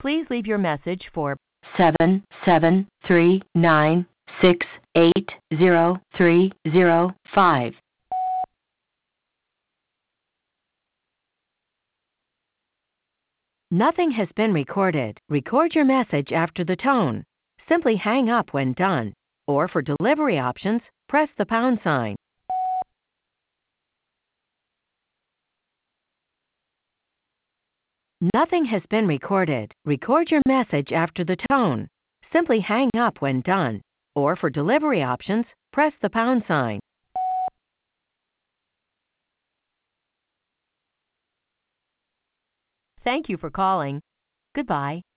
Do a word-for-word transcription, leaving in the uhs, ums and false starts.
Please leave your message for seven seven three nine six eight zero three zero five. Nothing has been recorded. Record your message after the tone. Simply hang up when done. Or for delivery options, press the pound sign. Nothing has been recorded. Record your message after the tone. Simply hang up when done. Or for delivery options, press the pound sign. Thank you for calling. Goodbye.